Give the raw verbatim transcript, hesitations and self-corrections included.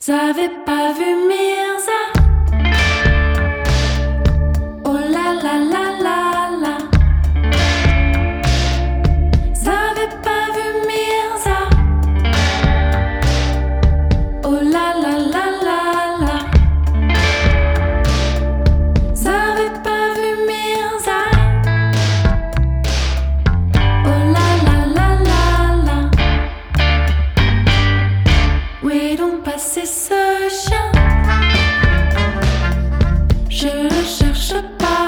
J'avais pas vu Mirza. Oh la la la la la. J'avais pas vu Mirza. Oh la la la la la. J'avais pas vu Mirza. Oh la la la la la. Où est donc passé ce chien? Je le cherche pas.